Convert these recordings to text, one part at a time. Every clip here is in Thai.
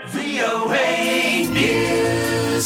VOA News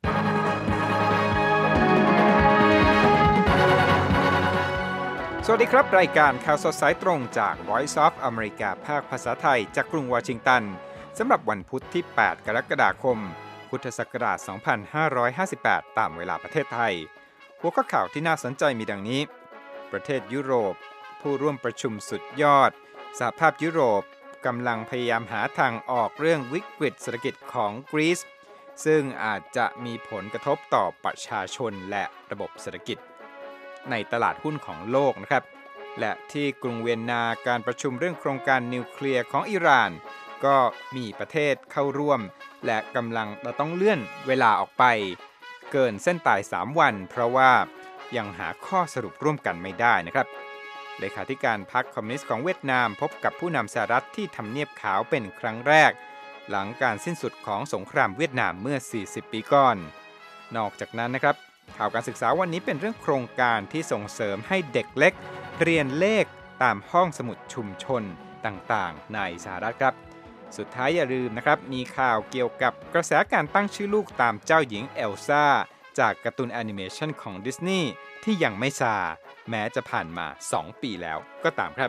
สวัสดีครับรายการข่าวสดสายตรงจาก Voice of America ภาคภาษาไทยจากกรุงวอชิงตันสำหรับวันพุธที่ 8 กรกฎาคม พุทธศักราช 2558 ตามเวลาประเทศไทยหัวข้อข่าวที่น่าสนใจมีดังนี้ประเทศยุโรปผู้ร่วมประชุมสุดยอดสหภาพยุโรปกำลังพยายามหาทางออกเรื่องวิกฤตเศรษฐกิจของกรีซซึ่งอาจจะมีผลกระทบต่อประชาชนและระบบเศรษฐกิจในตลาดหุ้นของโลกนะครับและที่กรุงเวียนนาการประชุมเรื่องโครงการนิวเคลียร์ของอิหร่านก็มีประเทศเข้าร่วมและกำลังต้องเลื่อนเวลาออกไปเกินเส้นตาย3วันเพราะว่ายังหาข้อสรุปร่วมกันไม่ได้นะครับเลขาธิการพรรคคอมมิวนิสต์ของเวียดนามพบกับผู้นำสหรัฐที่ทำเนียบขาวเป็นครั้งแรกหลังการสิ้นสุดของสงครามเวียดนามเมื่อ40ปีก่อนนอกจากนั้นนะครับข่าวการศึกษาวันนี้เป็นเรื่องโครงการที่ส่งเสริมให้เด็กเล็กเรียนเลขตามห้องสมุดชุมชนต่างๆในสหรัฐครับสุดท้ายอย่าลืมนะครับมีข่าวเกี่ยวกับกระแสการตั้งชื่อลูกตามเจ้าหญิงเอลซ่าจากการ์ตูนแอนิเมชันของดิสนีย์ที่ยังไม่ซาแม้จะผ่านมา2ปีแล้วก็ตามครับ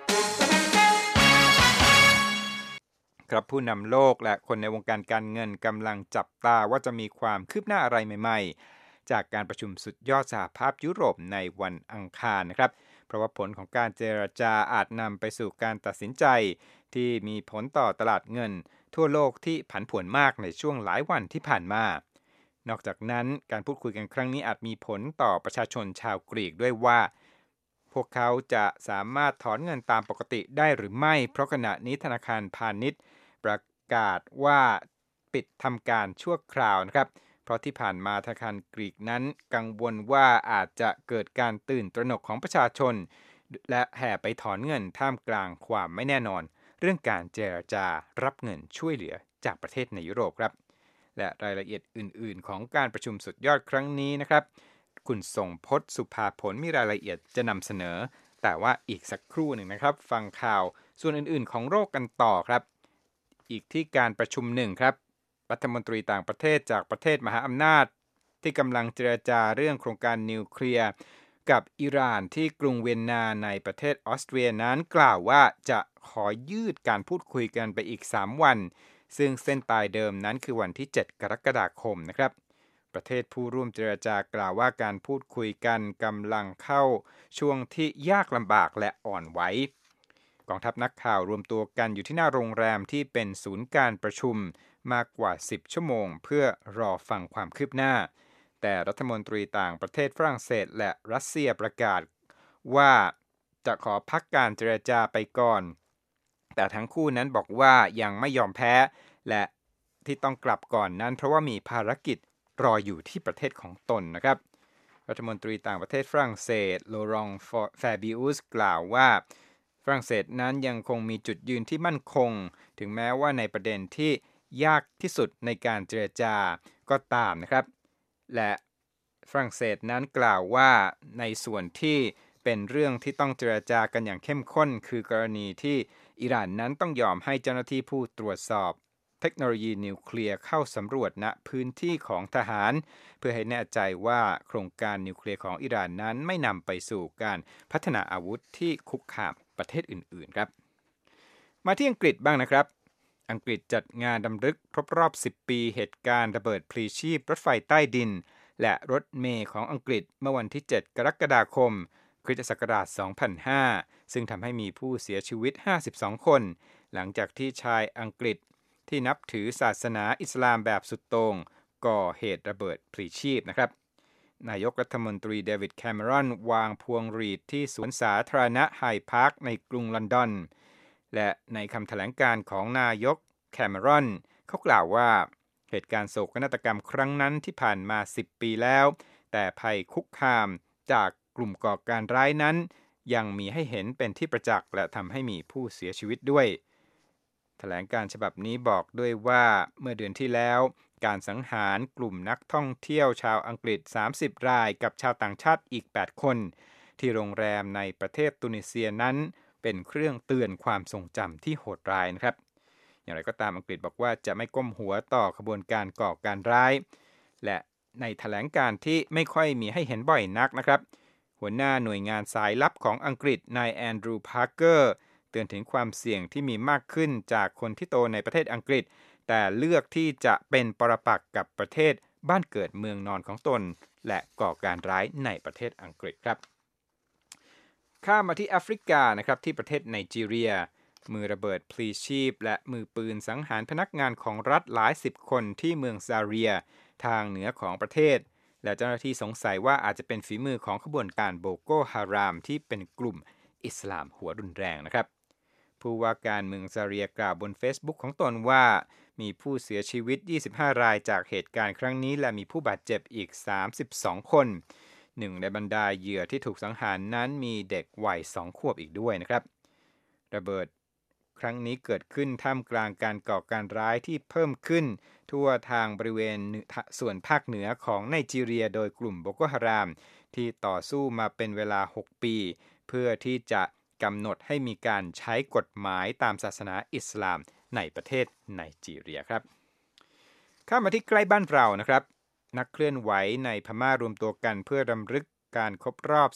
ครับผู้นำโลกและคนในวงการการเงินกำลังจับตาว่าจะมีความคืบหน้าอะไรใหม่ๆจากการประชุมสุดยอดสหภาพยุโรปในวันอังคารนะครับเพราะว่าผลของการเจรจาอาจนำไปสู่การตัดสินใจที่มีผลต่อตลาดเงินทั่วโลกที่ผันผวนมากในช่วงหลายวันที่ผ่านมานอกจากนั้นการพูดคุยกันครั้งนี้อาจมีผลต่อประชาชนชาวกรีกด้วยว่าพวกเขาจะสามารถถอนเงินตามปกติได้หรือไม่เพราะขณะนี้ธนาคารพาณิชย์ประกาศว่าปิดทำการชั่วคราวนะครับเพราะที่ผ่านมาธนาคารกรีกนั้นกังวลว่าอาจจะเกิดการตื่นตระหนกของประชาชนและแห่ไปถอนเงินท่ามกลางความไม่แน่นอนเรื่องการเจรจารับเงินช่วยเหลือจากประเทศในยุโรปครับและรายละเอียดอื่นๆของการประชุมสุดยอดครั้งนี้นะครับคุณทรงพจน์สุภาผลมีรายละเอียดจะนำเสนอแต่ว่าอีกสักครู่หนึ่งนะครับฟังข่าวส่วนอื่นๆของโลกกันต่อครับอีกที่การประชุมหนึ่งครับรัฐมนตรีต่างประเทศจากประเทศมหาอำนาจที่กำลังเจรจาเรื่องโครงการนิวเคลียร์กับอิหร่านที่กรุงเวียนนาในประเทศออสเตรียนั้นกล่าวว่าจะขอยืดการพูดคุยกันไปอีก3วันซึ่งเส้นตายเดิมนั้นคือวันที่7กรกฎาคมนะครับประเทศผู้ร่วมเจรจากล่าวว่าการพูดคุยกันกำลังเข้าช่วงที่ยากลำบากและอ่อนไหวกองทัพนักข่าวรวมตัวกันอยู่ที่หน้าโรงแรมที่เป็นศูนย์การประชุมมากกว่า10ชั่วโมงเพื่อรอฟังความคืบหน้าแต่รัฐมนตรีต่างประเทศฝรั่งเศสและรัสเซียประกาศว่าจะขอพักการเจรจาไปก่อนแต่ทั้งคู่นั้นบอกว่ายังไม่ยอมแพ้และที่ต้องกลับก่อนนั้นเพราะว่ามีภารกิจรออยู่ที่ประเทศของตนนะครับรัฐมนตรีต่างประเทศฝรั่งเศสโลรองแฟบิอุสกล่าวว่าฝรั่งเศสนั้นยังคงมีจุดยืนที่มั่นคงถึงแม้ว่าในประเด็นที่ยากที่สุดในการเจรจาก็ตามนะครับและฝรั่งเศสนั้นกล่าวว่าในส่วนที่เป็นเรื่องที่ต้องเจรจากันอย่างเข้มข้นคือกรณีที่อิหร่านนั้นต้องยอมให้เจ้าหน้าที่ผู้ตรวจสอบเทคโนโลยีนิวเคลียร์เข้าสำรวจณพื้นที่ของทหารเพื่อให้แน่ใจว่าโครงการนิวเคลียร์ของอิหร่านนั้นไม่นำไปสู่การพัฒนาอาวุธที่คุกคามประเทศอื่นๆครับมาที่อังกฤษบ้างนะครับอังกฤษจัดงานรำลึกครบรอบ10ปีเหตุการณ์ระเบิดพลีชีพรถไฟใต้ดินและรถเมล์ของอังกฤษเมื่อวันที่7กรกฎาคมคริสตศักราช2005ซึ่งทำให้มีผู้เสียชีวิต52คนหลังจากที่ชายอังกฤษที่นับถือศาสนาอิสลามแบบสุดโต่งก่อเหตุระเบิดพลีชีพนะครับนายกรัฐมนตรีเดวิดแคมเมรอนวางพวงหรีดที่สวนสาธารณะไฮด์พาร์คในกรุงลอนดอนและในคำแถลงการของนายกแคมเมรอนเขากล่าวว่าเหตุการณ์โศกนาฏกรรมครั้งนั้นที่ผ่านมา10ปีแล้วแต่ภัยคุกคามจากกลุ่มก่อการร้ายนั้นยังมีให้เห็นเป็นที่ประจักษ์และทำให้มีผู้เสียชีวิตด้วยแถลงการฉบับนี้บอกด้วยว่าเมื่อเดือนที่แล้วการสังหารกลุ่มนักท่องเที่ยวชาวอังกฤษ30รายกับชาวต่างชาติอีก8คนที่โรงแรมในประเทศตุนิเซียนั้นเป็นเครื่องเตือนความทรงจำที่โหดร้ายนะครับอย่างไรก็ตามอังกฤษบอกว่าจะไม่ก้มหัวต่อขบวนการก่อการร้ายและในแถลงการที่ไม่ค่อยมีให้เห็นบ่อยนักนะครับหัวหน้าหน่วยงานสายลับของอังกฤษนายแอนดรูว์พาร์เกอร์เตือนถึงความเสี่ยงที่มีมากขึ้นจากคนที่โตในประเทศอังกฤษแต่เลือกที่จะเป็นปรปักษ์กับประเทศบ้านเกิดเมืองนอนของตนและก่อการร้ายในประเทศอังกฤษครับข้ามมาที่แอฟริกานะครับที่ประเทศไนจีเรียมือระเบิดพลีชีพและมือปืนสังหารพนักงานของรัฐหลายสิบคนที่เมืองซาเรียทางเหนือของประเทศและเจ้าหน้าที่สงสัยว่าอาจจะเป็นฝีมือของขบวนการโบโกฮารามที่เป็นกลุ่มอิสลามหัวรุนแรงนะครับผู้ว่าการเมืองซาเรียกล่าวบน Facebook ของตนว่ามีผู้เสียชีวิต25รายจากเหตุการณ์ครั้งนี้และมีผู้บาดเจ็บอีก32คนหนึ่งในบรรดาเหยื่อที่ถูกสังหารนั้นมีเด็กวัย2 ขวบอีกด้วยนะครับระเบิดครั้งนี้เกิดขึ้นท่ามกลางการก่อการร้ายที่เพิ่มขึ้นทั่วทางบริเวณส่วนภาคเหนือของไนจีเรียโดยกลุ่มโบโกฮารามที่ต่อสู้มาเป็นเวลา6ปีเพื่อที่จะกำหนดให้มีการใช้กฎหมายตามศาสนาอิสลามในประเทศไนจีเรียครับข้ามาที่ใกล้บ้านเรานะครับนักเคลื่อนไหวในพม่ารวมตัวกันเพื่อรำลึกการครบรอบ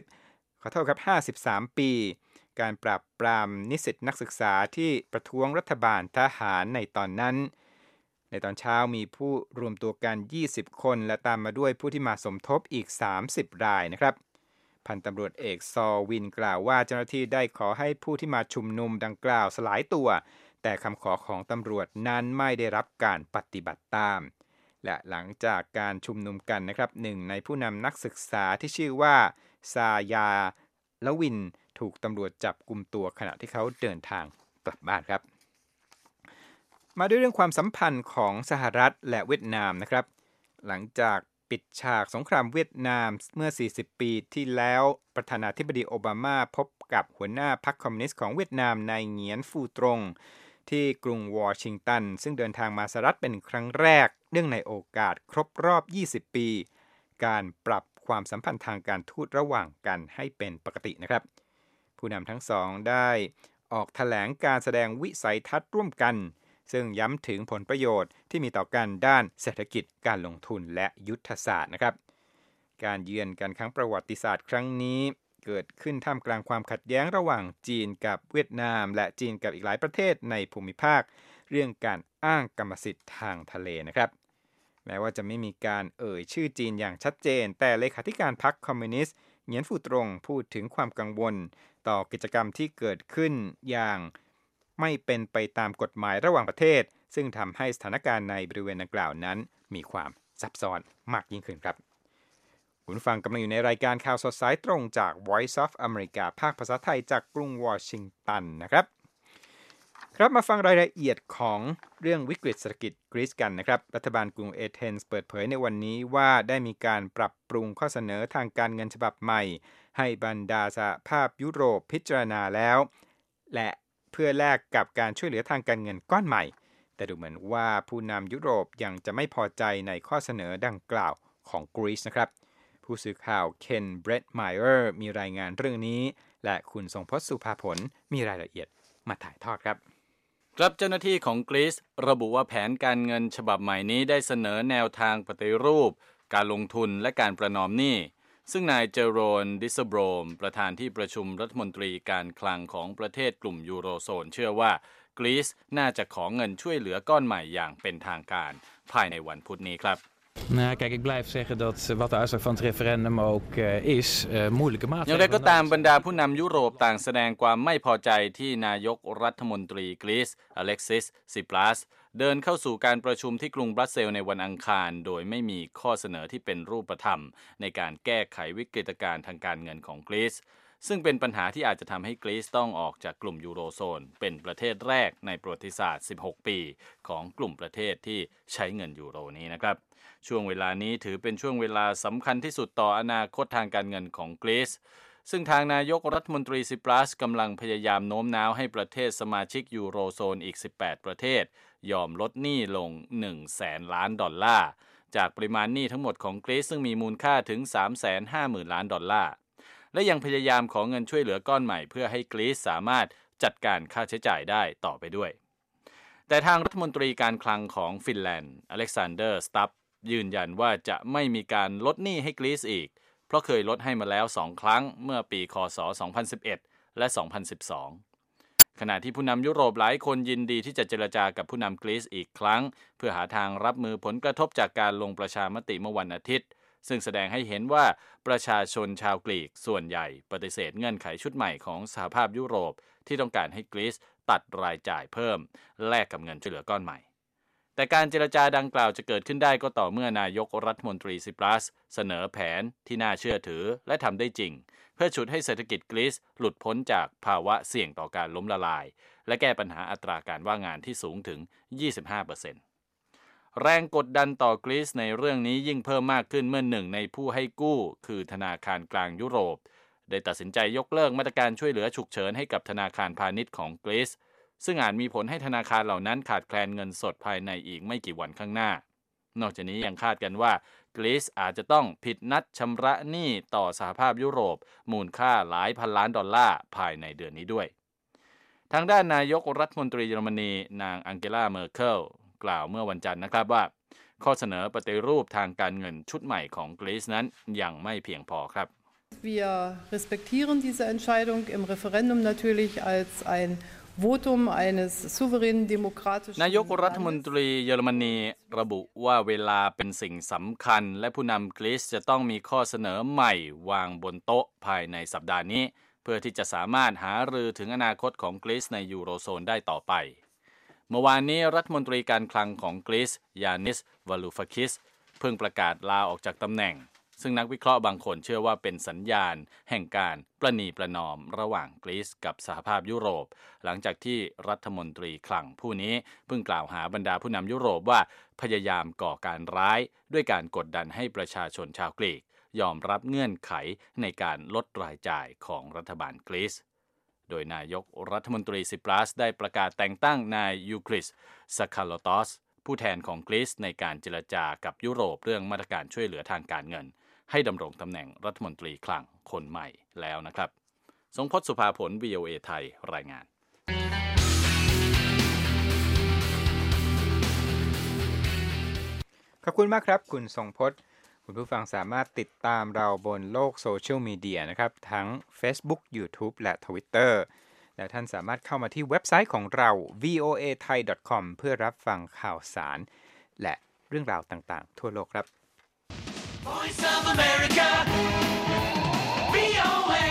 53 ปีการปราบปรามนิสิตนักศึกษาที่ประท้วงรัฐบาลทหารในตอนนั้นในตอนเช้ามีผู้รวมตัวกัน20คนและตามมาด้วยผู้ที่มาสมทบอีก30รายนะครับพันตำรวจเอกซอวินกล่าวว่าเจ้าหน้าที่ได้ขอให้ผู้ที่มาชุมนุมดังกล่าวสลายตัวแต่คำขอของตำรวจนั้นไม่ได้รับการปฏิบัติตามและหลังจากการชุมนุมกันนะครับหนึ่งในผู้นำนักศึกษาที่ชื่อว่าซายาละวินถูกตำรวจจับกุมตัวขณะที่เขาเดินทางกลับบ้านครับมาด้วยเรื่องความสัมพันธ์ของสหรัฐและเวียดนามนะครับหลังจากปิดฉากสงครามเวียดนามเมื่อ40ปีที่แล้วประธานาธิบดีโอบามาพบกับหัวหน้าพรรคคอมมิวนิสต์ของเวียดนามนายเหงียนฟูตรงที่กรุงวอชิงตันซึ่งเดินทางมาสหรัฐเป็นครั้งแรกเนื่องในโอกาสครบรอบ20ปีการปรับความสัมพันธ์ทางการทูตระหว่างกันให้เป็นปกตินะครับผู้นำทั้งสองได้ออกแถลงการแสดงวิสัยทัศน์ร่วมกันซึ่งย้ำถึงผลประโยชน์ที่มีต่อกันด้านเศรษฐกิจการลงทุนและยุทธศาสตร์นะครับการเยือนกันครั้งประวัติศาสตร์ครั้งนี้เกิดขึ้นท่ามกลางความขัดแย้งระหว่างจีนกับเวียดนามและจีนกับอีกหลายประเทศในภูมิภาคเรื่องการอ้างกรรมสิทธิ์ทางทะเลนะครับแม้ว่าจะไม่มีการชื่อจีนอย่างชัดเจนแต่เลขาธิการพรรคคอมมิวนิสต์เหงียนฟูตรงพูดถึงความกังวลต่อกิจกรรมที่เกิดขึ้นอย่างไม่เป็นไปตามกฎหมายระหว่างประเทศซึ่งทำให้สถานการณ์ในบริเวณดังกล่าวนั้นมีความซับซ้อนมากยิ่งขึ้นครับคุณฟังกำลังอยู่ในรายการข่าวสดสายตรงจาก Voice of America ภาคภาษาไทยจากกรุงวอชิงตันนะครับครับมาฟังรายละเอียดของเรื่องวิกฤตเศรษฐกิจกรีซกันนะครับรัฐบาลกรุงเอเธนส์เปิดเผยในวันนี้ว่าได้มีการปรับปรุงข้อเสนอทางการเงินฉบับใหม่ให้บรรดาสหภาพยุโรปพิจารณาแล้วและเพื่อแลกกับการช่วยเหลือทางการเงินก้อนใหม่แต่ดูเหมือนว่าผู้นำยุโรปยังจะไม่พอใจในข้อเสนอดังกล่าวของกรีซนะครับผู้สื่อข่าวเคนเบรดไมเออร์มีรายงานเรื่องนี้และคุณทรงพจน์สุภาผลมีรายละเอียดมาถ่ายทอดครับครับเจ้าหน้าที่ของกรีซระบุว่าแผนการเงินฉบับใหม่นี้ได้เสนอแนวทางปฏิรูปการลงทุนและการประนอมหนี้ซึ่งนายเจโรนดิสโบรมประธานที่ประชุมรัฐมนตรีการคลังของประเทศกลุ่มยูโรโซนเชื่อว่ากรีซน่าจะขอเงินช่วยเหลือก้อนใหม่อย่างเป็นทางการภายในวันพุธนี้ครับ Kijk, ik blijf zeggen dat wat de uitslag van het referendum ook is, moeilijke maatregelen. อย่างไรก็ตามบรรดาผู้นำยุโรปต่างแสดงความไม่พอใจที่นายกรัฐมนตรีกรีซอเล็กซิสซิปรัสเดินเข้าสู่การประชุมที่กรุงบรัสเซลส์ในวันอังคารโดยไม่มีข้อเสนอที่เป็นรูปธรรมในการแก้ไขวิกฤตการณ์ทางการเงินของกรีซซึ่งเป็นปัญหาที่อาจจะทำให้กรีซต้องออกจากกลุ่มยูโรโซนเป็นประเทศแรกในประวัติศาสตร์16ปีของกลุ่มประเทศที่ใช้เงินยูโรนี้นะครับช่วงเวลานี้ถือเป็นช่วงเวลาสำคัญที่สุดต่ออนาคตทางการเงินของกรีซซึ่งทางนายกรัฐมนตรีซิปรัสกำลังพยายามโน้มน้าวให้ประเทศสมาชิกยูโรโซนอีก18ประเทศยอมลดหนี้ลง 100,000 ล้านดอลลาร์จากปริมาณหนี้ทั้งหมดของกรีซซึ่งมีมูลค่าถึง 350,000 ล้านดอลลาร์และยังพยายามขอเงินช่วยเหลือก้อนใหม่เพื่อให้กรีซสามารถจัดการค่าใช้จ่ายได้ต่อไปด้วยแต่ทางรัฐมนตรีการคลังของฟินแลนด์อเล็กซานเดอร์สตับยืนยันว่าจะไม่มีการลดหนี้ให้กรีซอีกเพราะเคยลดให้มาแล้ว2 ครั้งเมื่อปีคศ 2011 และ 2012 ขณะที่ผู้นำยุโรปหลายคนยินดีที่จะเจรจากับผู้นำกรีซอีกครั้งเพื่อหาทางรับมือผลกระทบจากการลงประชามติเมื่อวันอาทิตย์ซึ่งแสดงให้เห็นว่าประชาชนชาวกรีกส่วนใหญ่ปฏิเสธเงื่อนไขชุดใหม่ของสหภาพยุโรปที่ต้องการให้กรีซตัดรายจ่ายเพิ่มแลกกับเงินช่วยเหลือก้อนใหม่แต่การเจรจาดังกล่าวจะเกิดขึ้นได้ก็ต่อเมื่อนายกรัฐมนตรีซิปรัสเสนอแผนที่น่าเชื่อถือและทำได้จริงเพื่อฉุดให้เศรษฐกิจกรีซหลุดพ้นจากภาวะเสี่ยงต่อการล้มละลายและแก้ปัญหาอัตราการว่างงานที่สูงถึง 25%แรงกดดันต่อกรีซในเรื่องนี้ยิ่งเพิ่มมากขึ้นเมื่อหนึ่งในผู้ให้กู้คือธนาคารกลางยุโรปได้ตัดสินใจยกเลิกมาตรการช่วยเหลือฉุกเฉินให้กับธนาคารพาณิชย์ของกรีซซึ่งอาจมีผลให้ธนาคารเหล่านั้นขาดแคลนเงินสดภายในอีกไม่กี่วันข้างหน้านอกจากนี้ยังคาดกันว่ากรีซอาจจะต้องผิดนัดชำระหนี้ต่อสหภาพยุโรปมูลค่าหลายพันล้านดอลลาร์ภายในเดือนนี้ด้วยทางด้านนายกรัฐมนตรีเยอรมนีนางอังเกลาเมอร์เคิลกล่าวเมื่อวันจันทร์นะครับว่าข้อเสนอปฏิรูปทางการเงินชุดใหม่ของกรีซนั้นยังไม่เพียงพอครับ Wir respektieren diese Entscheidung im Referendum natürlich als ein Votum eines souveränen demokratischen นายกรัฐมนตรีเยอรมนีระบุว่าเวลาเป็นสิ่งสำคัญและผู้นำกรีซจะต้องมีข้อเสนอใหม่วางบนโต๊ะภายในสัปดาห์นี้เพื่อที่จะสามารถหารือถึงอนาคตของกรีซในยูโรโซนได้ต่อไปเมื่อวานนี้รัฐมนตรีการคลังของกรีซยานิส วาลูฟาคิสเพิ่งประกาศลาออกจากตำแหน่งซึ่งนักวิเคราะห์บางคนเชื่อว่าเป็นสัญญาณแห่งการประนีประนอมระหว่างกรีซกับสหภาพยุโรปหลังจากที่รัฐมนตรีคลังผู้นี้เพิ่งกล่าวหาบรรดาผู้นำยุโรปว่าพยายามก่อการร้ายด้วยการกดดันให้ประชาชนชาวกรีกยอมรับเงื่อนไขในการลดรายจ่ายของรัฐบาลกรีซโดยนายกรัฐมนตรีซิปรัสได้ประกาศแต่งตั้งนายยูคริส ซาคาโลตอสผู้แทนของกรีซในการเจรจากับยุโรปเรื่องมาตรการช่วยเหลือทางการเงินให้ดำรงตำแหน่งรัฐมนตรีคลังคนใหม่แล้วนะครับทรงพจน์ สุภาผล VOA ไทยรายงานขอบคุณมากครับคุณทรงพจน์คุณผู้ฟังสามารถติดตามเราบนโลกโซเชียลมีเดียนะครับทั้ง Facebook YouTube และ Twitter และท่านสามารถเข้ามาที่เว็บไซต์ของเรา voathai.com เพื่อรับฟังข่าวสารและเรื่องราวต่างๆทั่วโลกครับ Voice of America, VOA,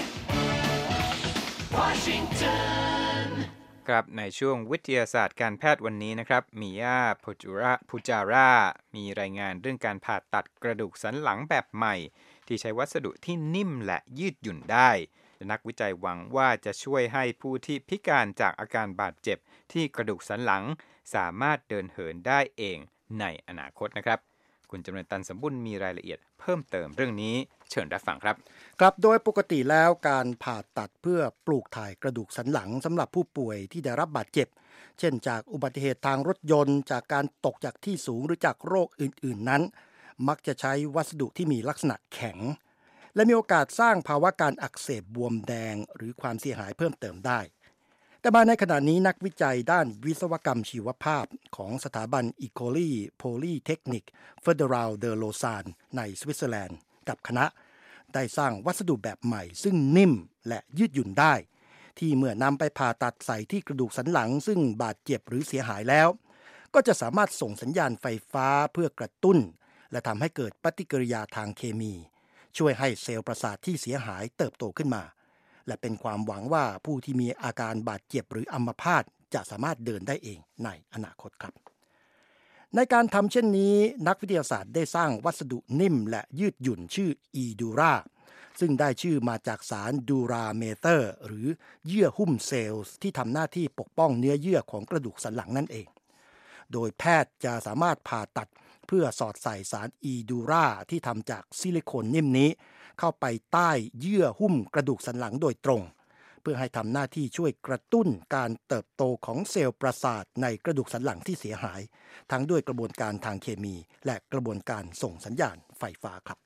Washington. ครับในช่วงวิทยาศาสตร์การแพทย์วันนี้นะครับมิยาพูจาร่ามีรายงานเรื่องการผ่าตัดกระดูกสันหลังแบบใหม่ที่ใช้วัสดุที่นิ่มและยืดหยุ่นได้นักวิจัยหวังว่าจะช่วยให้ผู้ที่พิการจากอาการบาดเจ็บที่กระดูกสันหลังสามารถเดินเหินได้เองในอนาคตนะครับคุณจำเริญตันสมบุญมีรายละเอียดเพิ่มเติมเรื่องนี้เชิญรับฟังครับครับโดยปกติแล้วการผ่าตัดเพื่อปลูกถ่ายกระดูกสันหลังสำหรับผู้ป่วยที่ได้รับบาดเจ็บเช่นจากอุบัติเหตุทางรถยนต์จากการตกจากที่สูงหรือจากโรคอื่นๆนั้นมักจะใช้วัสดุที่มีลักษณะแข็งและมีโอกาสสร้างภาวะการอักเสบบวมแดงหรือความเสียหายเพิ่มเติมได้แต่มาในขณะนี้นักวิจัยด้านวิศวกรรมชีวภาพของสถาบัน École Polytechnique Fédérale de Lausanne ในสวิตเซอร์แลนด์กับคณะได้สร้างวัสดุแบบใหม่ซึ่งนิ่มและยืดหยุ่นได้ที่เมื่อนำไปผ่าตัดใส่ที่กระดูกสันหลังซึ่งบาดเจ็บหรือเสียหายแล้วก็จะสามารถส่งสัญญาณไฟฟ้าเพื่อกระตุ้นและทำให้เกิดปฏิกิริยาทางเคมีช่วยให้เซลล์ประสาทที่เสียหายเติบโตขึ้นมาและเป็นความหวังว่าผู้ที่มีอาการบาดเจ็บหรืออัมพาตจะสามารถเดินได้เองในอนาคตครับในการทำเช่นนี้นักวิทยาศาสตร์ได้สร้างวัสดุนิ่มและยืดหยุ่นชื่ออีดูราซึ่งได้ชื่อมาจากสารดูราเมเตอร์หรือเยื่อหุ้มเซลล์ที่ทำหน้าที่ปกป้องเนื้อเยื่อของกระดูกสันหลังนั่นเองโดยแพทย์จะสามารถผ่าตัดเพื่อสอดใส่สารอีดูราที่ทำจากซิลิโคนนิ่มนี้เข้าไปใต้เยื่อหุ้มกระดูกสันหลังโดยตรงเพื่อให้ทำหน้าที่ช่วยกระตุ้นการเติบโตของเซลล์ประสาทในกระดูกสันหลังที่เสียหายทั้งด้วยกระบวนการทางเคมีและกระบวนการส่งสัญญาณไฟฟ้าครับ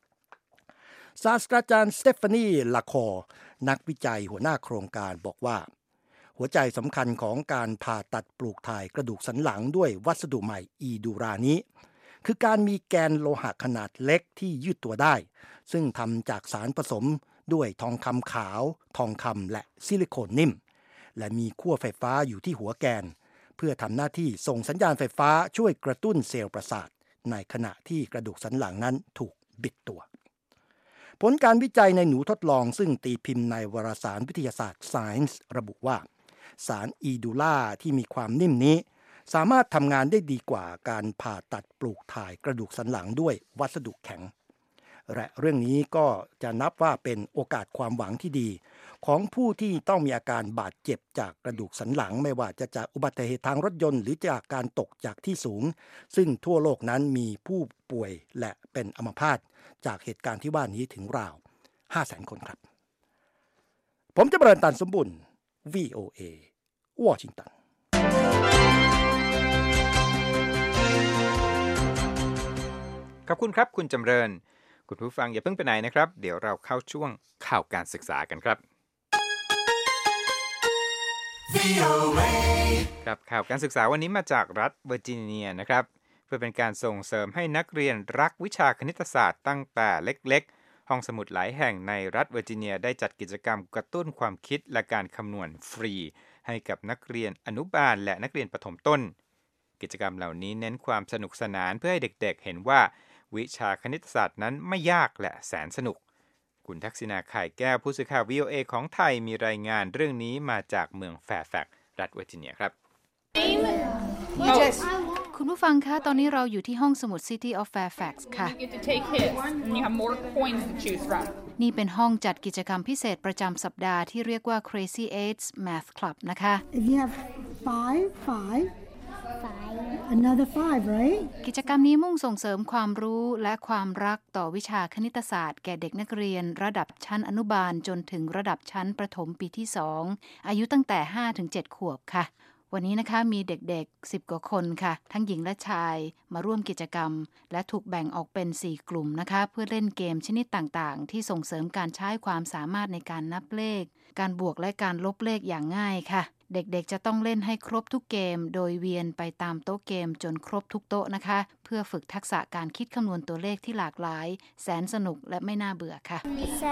ศาสตราจารย์สเตฟานี ลาคอร์นักวิจัยหัวหน้าโครงการบอกว่าหัวใจสำคัญของการผ่าตัดปลูกถ่ายกระดูกสันหลังด้วยวัสดุใหม่อีดูรานี้คือการมีแกนโลหะขนาดเล็กที่ยืดตัวได้ซึ่งทำจากสารผสมด้วยทองคำขาวทองคำและซิลิโคนนิ่มและมีขั้วไฟฟ้าอยู่ที่หัวแกนเพื่อทำหน้าที่ส่งสัญญาณไฟฟ้าช่วยกระตุ้นเซลล์ประสาทในขณะที่กระดูกสันหลังนั้นถูกบิดตัวผลการวิจัยในหนูทดลองซึ่งตีพิมพ์ในวารสารวิทยาศาสตร์ Science ระบุว่าสารอีดูล่าที่มีความนิ่มนี้สามารถทำงานได้ดีกว่าการผ่าตัดปลูกถ่ายกระดูกสันหลังด้วยวัสดุแข็งและเรื่องนี้ก็จะนับว่าเป็นโอกาสความหวังที่ดีของผู้ที่ต้องมีอาการบาดเจ็บจากกระดูกสันหลังไม่ว่าจะจากอุบัติเหตุทางรถยนต์หรือจากการตกจากที่สูงซึ่งทั่วโลกนั้นมีผู้ป่วยและเป็นอัมพาตจากเหตุการณ์ที่ว่านี้ถึงราว 500,000 คนครับผมจะเริญตันสมบุญ VOA วอชิงตันขอบคุณครับคุณจำเริญคุณผู้ฟังอย่าเพิ่งไปไหนนะครับเดี๋ยวเราเข้าช่วงข่าวการศึกษากันครับครับข่าวการศึกษาวันนี้มาจากรัฐเวอร์จิเนียนะครับเพื่อเป็นการส่งเสริมให้นักเรียนรักวิชาคณิตศาสตร์ตั้งแต่เล็กๆห้องสมุดหลายแห่งในรัฐเวอร์จิเนียได้จัดกิจกรรมกระตุ้นความคิดและการคำนวณฟรีให้กับนักเรียนอนุบาลและนักเรียนประถมต้นกิจกรรมเหล่านี้เน้นความสนุกสนานเพื่อให้เด็กๆเห็นว่าวิชาคณิตศาสตร์นั้นไม่ยากและแสนสนุกคุณทักษิณาไข่แก้วผู้สื่อข่าว VOA ของไทยมีรายงานเรื่องนี้มาจากเมืองแฟร์แฟกซ์รัฐเวอร์จิเนียครับคุณผู้ฟังคะตอนนี้เราอยู่ที่ห้องสมุด City of Fairfax ค่ะนี่เป็นห้องจัดกิจกรรมพิเศษประจำสัปดาห์ที่เรียกว่า Crazy Eights Math Club นะคะ You have five Another 5 right กิจกรรมนี้มุ่งส่งเสริมความรู้และความรักต่อวิชาคณิตศาสตร์แก่เด็กนักเรียนระดับชั้นอนุบาลจนถึงระดับชั้นประถมปีที่2อายุตั้งแต่ 5-7 ขวบค่ะวันนี้นะคะมีเด็กๆ10กว่าคนค่ะทั้งหญิงและชายมาร่วมกิจกรรมและถูกแบ่งออกเป็น4กลุ่มนะคะเพื่อเล่นเกมชนิดต่างๆที่ส่งเสริมการใช้ความสามารถในการนับเลขการบวกและการลบเลขอย่างง่ายค่ะเด็กๆจะต้องเล่นให้ครบทุกเกมโดยเวียนไปตามโต๊ะเกมจนครบทุกโต๊ะนะคะเพื่อฝึกทักษะการคิดคำนวณตัวเลขที่หลากหลายแสนสนุกและไม่น่าเบื่อค่ะ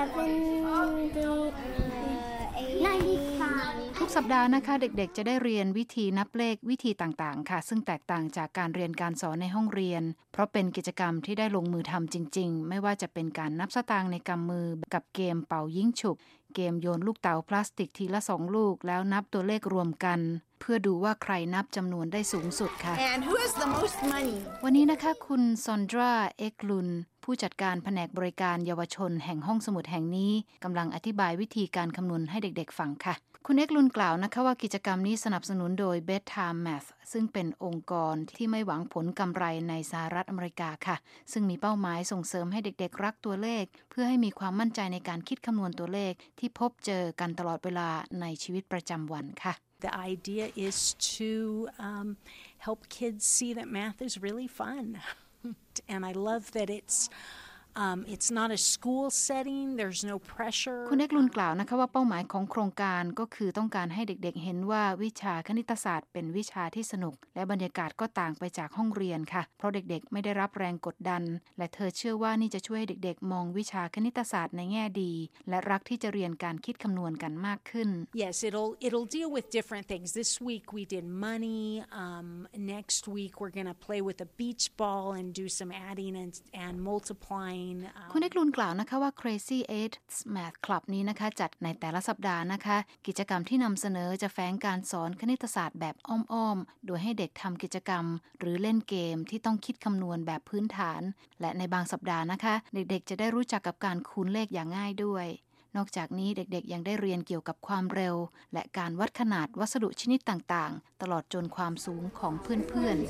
ทุกสัปดาห์นะคะเด็กๆจะได้เรียนวิธีนับเลขวิธีต่างๆค่ะซึ่งแตกต่างจากการเรียนการสอนในห้องเรียนเพราะเป็นกิจกรรมที่ได้ลงมือทำจริงๆไม่ว่าจะเป็นการนับสตางค์ในกำมือกับเกมเป่ายิงฉุบเกมโยนลูกเต๋าพลาสติกทีละ2ลูกแล้วนับตัวเลขรวมกันเพื่อดูว่าใครนับจำนวนได้สูงสุดค่ะ And who has the most money วันนี้นะคะคุณซอนดราเอ็กลุนผู้จัดการแผนกบริการเยาวชนแห่งห้องสมุดแห่งนี้กำลังอธิบายวิธีการคำนวณให้เด็กๆฟังค่ะคุณเอ็กลุนกล่าวนะคะว่ากิจกรรมนี้สนับสนุนโดย Bedtime Math ซึ่งเป็นองค์กรที่ไม่หวังผลกำไรในสหรัฐอเมริกาค่ะซึ่งมีเป้าหมายส่งเสริมให้เด็กๆรักตัวเลขเพื่อให้มีความมั่นใจในการคิดคำนวณตัวเลขที่พบเจอกันตลอดเวลาในชีวิตประจำวันค่ะ The idea is to help kids see that math is really fun and I love that it's not a school setting there's no pressure คุณเอกลุนกล่าวนะคะว่าเป้าหมายของโครงการก็คือต้องการให้เด็กๆเห็นว่าวิชาคณิตศาสตร์เป็นวิชาที่สนุกและบรรยากาศก็ต่างไปจากห้องเรียนค่ะเพราะเด็กๆไม่ได้รับแรงกดดันและเธอเชื่อว่านี่จะช่วยให้เด็กๆมองวิชาคณิตศาสตร์ในแง่ดีและรักที่จะเรียนการคิดคำนวณกันมากขึ้น Yes it'll deal with different things this week we did money next week we're going to play with a beach ball and do some adding and multiplying คุณเอกลุนกล่าวนะคะว่า Crazy Eights Math Club นี้นะคะจัดในแต่ละสัปดาห์นะคะกิจกรรมที่นำเสนอจะแฝงการสอนคณิตศาสตร์แบบอ้อมๆโดยให้เด็กทำกิจกรรมหรือเล่นเกมที่ต้องคิดคำนวณแบบพื้นฐานและในบางสัปดาห์นะคะเด็กๆจะได้รู้จักกับการคูณเลขอย่างง่ายด้วยนอกจากนี้เด็กๆยังได้เรียนเกี่ยวกับความเร็วและการวัดขนาดวัสดุชนิดต่างๆตลอดจนความสูงของเพื่อนๆ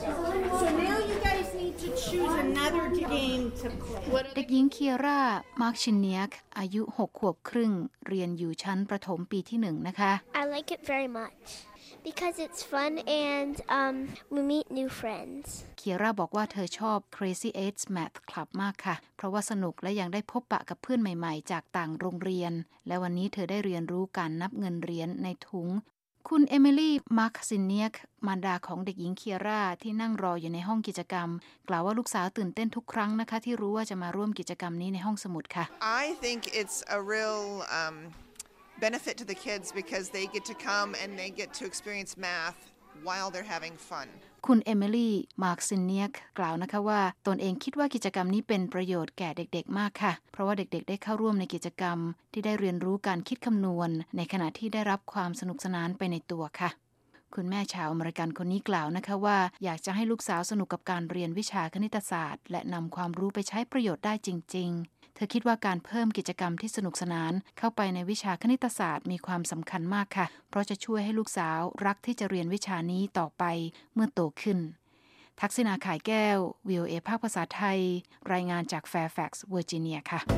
เด็กหญิงเคียร่ามาร์คชินเนียกอายุ6 ขวบครึ่งเรียนอยู่ชั้นประถมปีที่1นะคะ I like it very much because it's fun and we meet new friends เคียร่าบอกว่าเธอชอบ Crazy Eights Math Club มากค่ะเพราะว่าสนุกและยังได้พบปะกับเพื่อนใหม่ๆจากต่างโรงเรียนและวันนี้เธอได้เรียนรู้การนับเงินเหรียญในถุงคุณเอมิลี่มาร์คซินเนียกมารดาของเด็กหญิงเคียร่าที่นั่งรออยู่ในห้องกิจกรรมกล่าวว่าลูกสาวตื่นเต้นทุกครั้งนะคะที่รู้ว่าจะมาร่วมกิจกรรมนี้ในห้องสมุดค่ะ I think it's a real benefit to the kids because they get to come and they get to experience math while they're having fun. คุณเอมิลี่มาร์คซินเนียกกล่าวนะคะว่าตนเองคิดว่ากิจกรรมนี้เป็นประโยชน์แก่เด็กๆมากค่ะเพราะว่าเด็กๆได้เข้าร่วมในกิจกรรมที่ได้เรียนรู้การคิดคำนวณในขณะที่ได้รับความสนุกสนานไปในตัวค่ะคุณแม่ชาวอเมริกันคนนี้กล่าวนะคะว่าอยากจะให้ลูกสาวสนุกกับการเรียนวิชาคณิตศาสตร์และนำความรู้ไปใช้ประโยชน์ได้จริงๆเธอคิดว่าการเพิ่มกิจกรรมที่สนุกสนานเข้าไปในวิชาคณิตศาสตร์มีความสำคัญมากค่ะเพราะจะช่วยให้ลูกสาวรักที่จะเรียนวิชานี้ต่อไปเมื่อโตขึ้นทักษิณาข่ายแก้ว VOA ภาคภาษาไทยรายงานจากแฟร์แฟกซ์เวอร์จิเนียค่ะ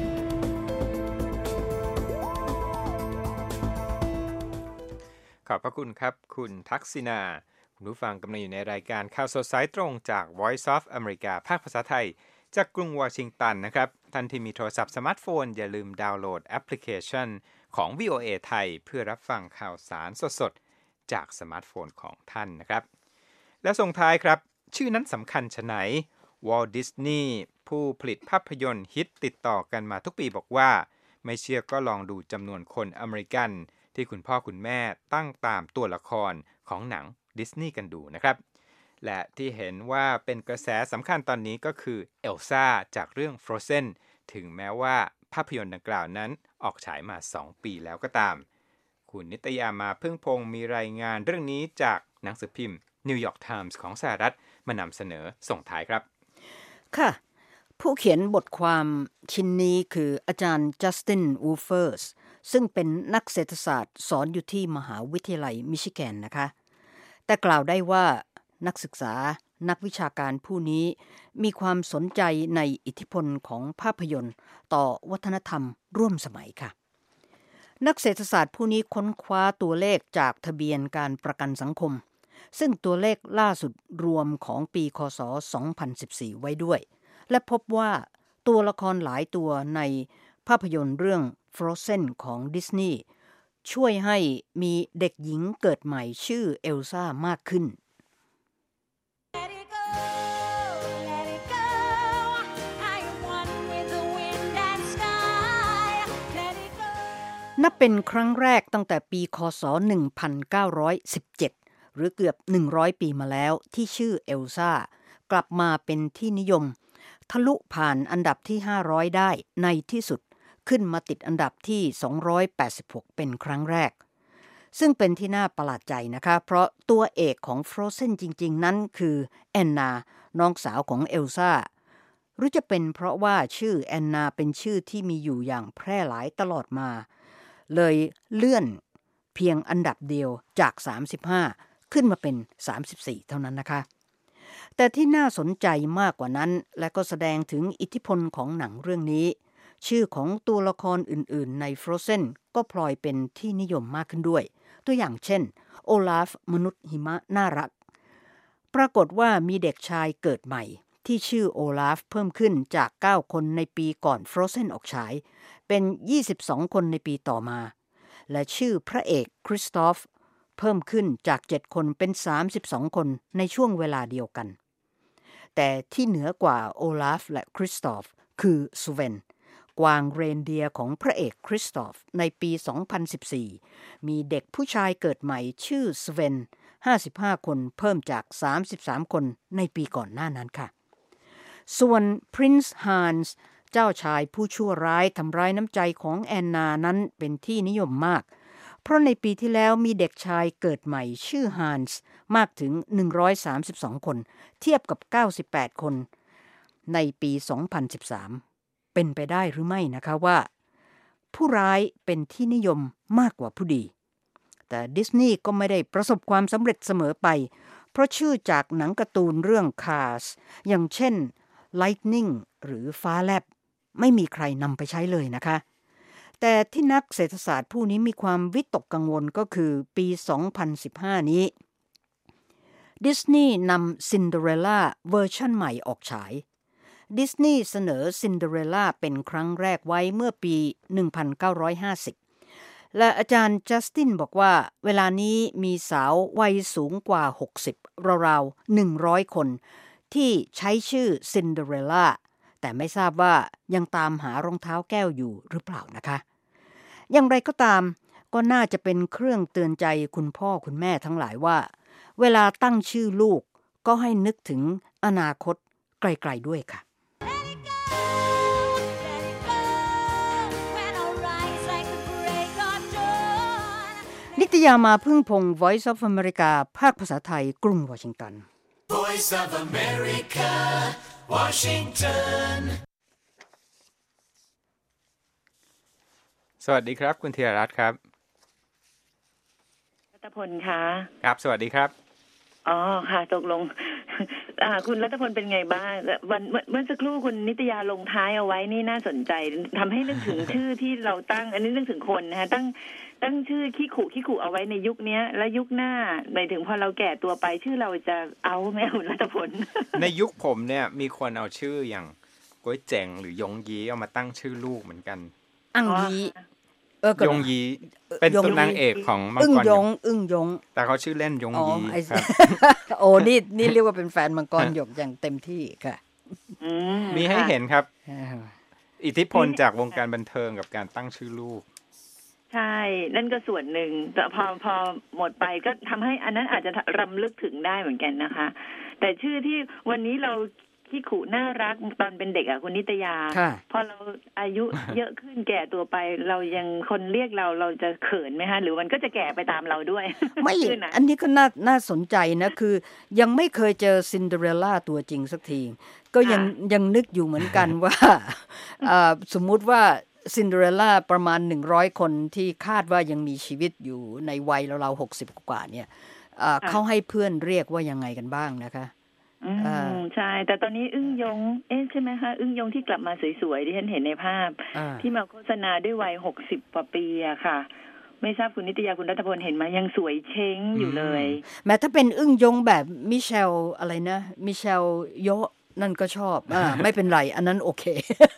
ขอบพระคุณครับคุณทักษิณาคุณผู้ฟังกำลังอยู่ในรายการข่าวสดสายตรงจาก Voice of America ภาคภาษาไทยจากกรุงวอชิงตันนะครับท่านที่มีโทรศัพท์สมาร์ทโฟนอย่าลืมดาวน์โหลดแอปพลิเคชันของ VOA ไทยเพื่อรับฟังข่าวสารสดๆจากสมาร์ทโฟนของท่านนะครับและส่งท้ายครับชื่อนั้นสำคัญไฉนวอลต์ดิสนีย์ผู้ผลิตภาพยนตร์ฮิตติดต่อกันมาทุกปีบอกว่าไม่เชื่อก็ลองดูจำนวนคนอเมริกันที่คุณพ่อคุณแม่ตั้งตามตัวละครของหนังดิสนีย์กันดูนะครับและที่เห็นว่าเป็นกระแสสำคัญตอนนี้ก็คือเอลซ่าจากเรื่อง Frozen ถึงแม้ว่าภาพยนตร์ดังกล่าวนั้นออกฉายมา2ปีแล้วก็ตามคุณนิตยามาพึ่งพงศ์มีรายงานเรื่องนี้จากหนังสือพิมพ์ New York Times ของสหรัฐมานำเสนอส่งท้ายครับค่ะผู้เขียนบทความชิ้นนี้คืออาจารย์จัสตินวูเฟอร์สซึ่งเป็นนักเศรษฐศาสตร์สอนอยู่ที่มหาวิทยาลัยมิชิแกนนะคะแต่กล่าวได้ว่านักศึกษานักวิชาการผู้นี้มีความสนใจในอิทธิพลของภาพยนตร์ต่อวัฒนธรรมร่วมสมัยค่ะนักเศรษฐศาสตร์ผู้นี้ค้นคว้าตัวเลขจากทะเบียนการประกันสังคมซึ่งตัวเลขล่าสุดรวมของปีคศ 2014 ไว้ด้วยและพบว่าตัวละครหลายตัวในภาพยนตร์เรื่อง Frozen ของดิสนีย์ช่วยให้มีเด็กหญิงเกิดใหม่ชื่อเอลซ่ามากขึ้นนับเป็นครั้งแรกตั้งแต่ปีคศ 1917 หรือเกือบ100 ปีมาแล้วที่ชื่อเอลซ่ากลับมาเป็นที่นิยมทะลุผ่านอันดับที่500ได้ในที่สุดขึ้นมาติดอันดับที่286เป็นครั้งแรกซึ่งเป็นที่น่าประหลาดใจนะคะเพราะตัวเอกของ Frozen จริงๆนั้นคือแอนนาน้องสาวของเอลซ่าหรือจะเป็นเพราะว่าชื่อแอนนาเป็นชื่อที่มีอยู่อย่างแพร่หลายตลอดมาเลยเลื่อนเพียงอันดับเดียวจาก35ขึ้นมาเป็น34เท่านั้นนะคะแต่ที่น่าสนใจมากกว่านั้นและก็แสดงถึงอิทธิพลของหนังเรื่องนี้ชื่อของตัวละครอื่นๆใน Frozen ก็พลอยเป็นที่นิยมมากขึ้นด้วยตัวอย่างเช่นโอลาฟมนุษย์หิมะน่ารักปรากฏว่ามีเด็กชายเกิดใหม่ที่ชื่อโอลาฟเพิ่มขึ้นจาก9คนในปีก่อน Frozen ออกฉายเป็น22คนในปีต่อมาและชื่อพระเอกคริสตอฟเพิ่มขึ้นจาก7คนเป็น32คนในช่วงเวลาเดียวกันแต่ที่เหนือกว่าโอลาฟและคริสตอฟคือซูเวนกวางเรนเดียร์ของพระเอกคริสตอฟในปี 2014 มีเด็กผู้ชายเกิดใหม่ชื่อซูเวน55คนเพิ่มจาก33คนในปีก่อนหน้านั้นค่ะส่วน Prince Hans เจ้าชายผู้ชั่วร้ายทำร้ายน้ำใจของแอนนานั้นเป็นที่นิยมมากเพราะในปีที่แล้วมีเด็กชายเกิดใหม่ชื่อ Hans มากถึง132คนเทียบกับ98คนในปี 2013 เป็นไปได้หรือไม่นะคะว่าผู้ร้ายเป็นที่นิยมมากกว่าผู้ดีแต่ดิสนีย์ก็ไม่ได้ประสบความสำเร็จเสมอไปเพราะชื่อจากหนังการ์ตูนเรื่อง Cars อย่างเช่น Lightning หรือฟ้าแลบไม่มีใครนำไปใช้เลยนะคะแต่ที่นักเศรษฐศาสตร์ผู้นี้มีความวิตกกังวลก็คือปี 2015 นี้ดิสนีย์นำซินเดอเรลล่าเวอร์ชันใหม่ออกฉายดิสนีย์เสนอซินเดอเรลล่าเป็นครั้งแรกไว้เมื่อปี 1950 และอาจารย์จัสตินบอกว่าเวลานี้มีสาววัยสูงกว่า60ราวๆ100คนที่ใช้ชื่อซินเดอเรลล่าแต่ไม่ทราบว่ายังตามหารองเท้าแก้วอยู่หรือเปล่านะคะอย่างไรก็ตามก็น่าจะเป็นเครื่องเตือนใจคุณพ่อคุณแม่ทั้งหลายว่าเวลาตั้งชื่อลูกก็ให้นึกถึงอนาคตไกลๆด้วยค่ะนิตยามาพึ่งพงศ์ Voice of America ภาคภาษาไทยกรุงวอชิงตัน Voice of America Washington สวัสดีครับคุณธีรรัตน์ครับรัตพลคะครับสวัสดีครับอ๋อค่ะตกลงคุณรัตพลเป็นไงบ้างวันเมื่อสักครู่คุณนิตยาลงท้ายเอาไว้นี่น่าสนใจทำให้นึกถึงชื่อที่เราตั้งอันนี้นึกถึงคนนะคะตั้งชื่อขี้ขู่เอาไว้ในยุคนี้และยุคหน้าหมายถึงพอเราแก่ตัวไปชื่อเราจะเอาแม่คุณรัตพลในยุคผมเนี่ยมีคนเอาชื่ออย่างก้อยแจ๋งหรือยงยีเอามาตั้งชื่อลูกเหมือนกันอังยียงยีเป็นตัวนางเอกของมังกรอึ้งยงแต่เขาชื่อเล่นยงยีครับโอ้นี่เรียกว่าเป็นแฟนมังกรหยกอย่างเต็มที่ค่ะมีให้เห็นครับอิทธิพลจากวงการบันเทิงกับการตั้งชื่อลูกใช่นั่นก็ส่วนหนึ่งแต่พอหมดไปก็ทำให้อันนั้นอาจจะรำลึกถึงได้เหมือนกันนะคะแต่ชื่อที่วันนี้เราขี้ขู่น่ารักตอนเป็นเด็กอ่ะคุณนิตยาพอเราอายุเยอะขึ้นแก่ตัวไปเรายังคนเรียกเราจะเขินไหมคะหรือมันก็จะแก่ไปตามเราด้วยไม่อันนี้ก็น่าสนใจนะคือยังไม่เคยเจอซินเดอเรลล่าตัวจริงสักทีก็ยังนึกอยู่เหมือนกันว่าสมมุติว่าซินเดอเรลล่าประมาณ100คนที่คาดว่ายังมีชีวิตอยู่ในวัยเรา60กว่าเนี่ยเขาให้เพื่อนเรียกว่ายังไงกันบ้างนะคะใช่แต่ตอนนี้อึ้งยงใช่ไหมคะอึ้งยงที่กลับมาสวยๆที่ฉันเห็นในภาพที่มาโฆษณาด้วยวัย60กว่าปีอะค่ะไม่ทราบคุณนิตยาคุณรัตพลเห็นไหมยังสวยเช้งอยู่เลยแม้ถ้าเป็นอึ้งยงแบบมิเชลอะไรนะมิเชลโยนั่นก็ชอบไม่เป็นไรอันนั้นโอเค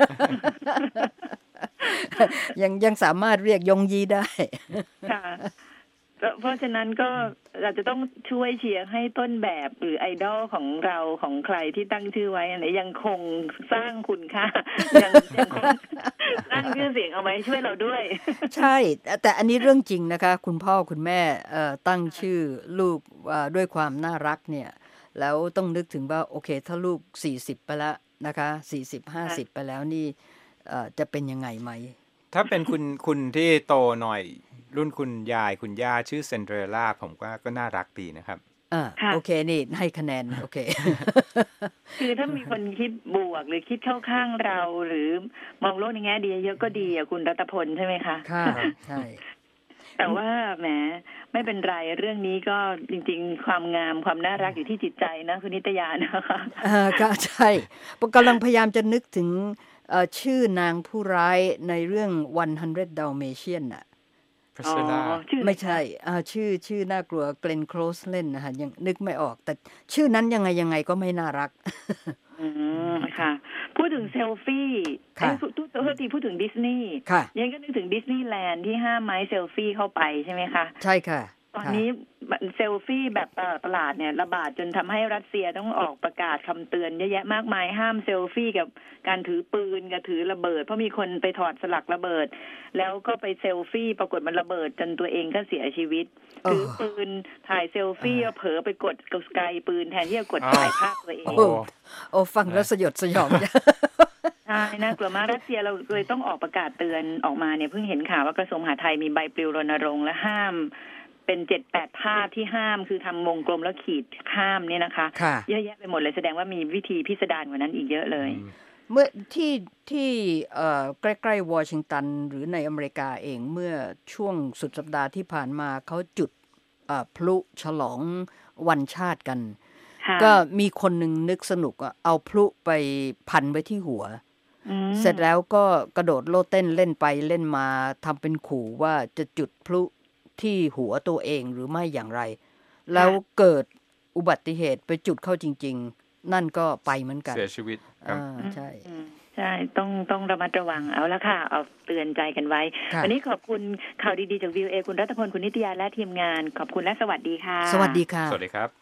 ยังสามารถเรียกยงยีได้ค่ะเพราะฉะนั้นก็เราจะต้องช่วยเชียร์ให้ต้นแบบหรือไอดอลของเราของใครที่ตั้งชื่อไว้ยังคงสร้างคุณค่ายังคงสร้างชื่อเสียงเอาไว้ช่วยเราด้วยใช่แต่อันนี้เรื่องจริงนะคะคุณพ่อคุณแม่ตั้งชื่อลูกด้วยความน่ารักเนี่ยแล้วต้องนึกถึงว่าโอเคถ้าลูก40ไปแล้วนะคะ40-50ไปแล้วนี่จะเป็นยังไงไหมถ้าเป็นคุณที่โตหน่อยรุ่นคุณยายคุณย่าชื่อเซนเดอเรลล่าผมก็น่ารักดีนะครับโอเคนี่ให้คะแนนโอเคคือถ้ามีคนคิดบวกหรือคิดเข้าข้างเราหรือมองโลกในแง่ดีเยอะก็ดีอ่ะคุณรัตพลใช่ไหมคะค่ะใช่แต่ว่าแหมไม่เป็นไรเรื่องนี้ก็จริงๆความงามความน่ารักอยู่ที่จิตใจนะคุณนิตยานะคะก็ใช่กำลังพยายามจะนึกถึงชื่อนางผู้ร้ายในเรื่อง100 Dalmatian น่ะไม่ใช่ชื่อน่ากลัวเกรนโคลสเล่นนะคะยังนึกไม่ออกแต่ชื่อนั้นยังไงก็ไม่น่ารักค่ะพูดถึงเซลฟี่พูดถึงดิสนีย์ยังก็นึกถึงดิสนีย์แลนด์ที่ห้ามไม้เซลฟี่เข้าไปใช่ไหมคะใช่ค่ะตอนนี้เซลฟี่แบบประหลาดเนี่ยระบาดจนทำให้รัสเซียต้องออกประกาศคำเตือนเยอะแยะมากมายห้ามเซลฟี่กับการถือปืนกับถือระเบิดเพราะมีคนไปถอดสลักระเบิดแล้วก็ไปเซลฟี่ปรากฏมันระเบิดจนตัวเองก็เสียชีวิตถือปืนถ่ายเซลฟี่เผลอไปกดไกลปืนแทนที่จะกดถ่ายภาพตัวเองโอ้ฟังแล้วสยดสยองใช่น่ากลัวมากรัสเซียเราเลยต้องออกประกาศเตือนออกมาเนี่ยเพิ่งเห็นข่าวว่ากระทรวงมหาดไทยมีใบปลิวรณรงค์และห้ามเป็น 7-8 ภาพที่ห้ามคือทำวงกลมแล้วขีดข้ามเนี่ยนะคะเยอะแยะไปหมดเลยแสดงว่ามีวิธีพิสดารกว่านั้นอีกเยอะเลยเมื่อที่ใกล้ๆวอชิงตันหรือในอเมริกาเองเมื่อช่วงสุดสัปดาห์ที่ผ่านมาเขาจุดพลุฉลองวันชาติกันก็มีคนหนึ่งนึกสนุกเอาพลุไปพันไว้ที่หัวเสร็จแล้วก็กระโดดโลดเต้นเล่นไปเล่นมาทำเป็นขู่ว่าจะจุดพลุที่หัวตัวเองหรือไม่อย่างไรแล้วเกิดอุบัติเหตุไปจุดเข้าจริงๆนั่นก็ไปเหมือนกันเสียชีวิตครับใช่ใช่ช่ต้องระมัดระวังเอาละค่ะเอาเตือนใจกันไว้วันนี้ขอบคุณข่าวดีๆจาก VOA คุณรัตพลคุณนิตยาและทีมงานขอบคุณและสวัสดีค่ะสวัสดีค่ะสวัสดีครับ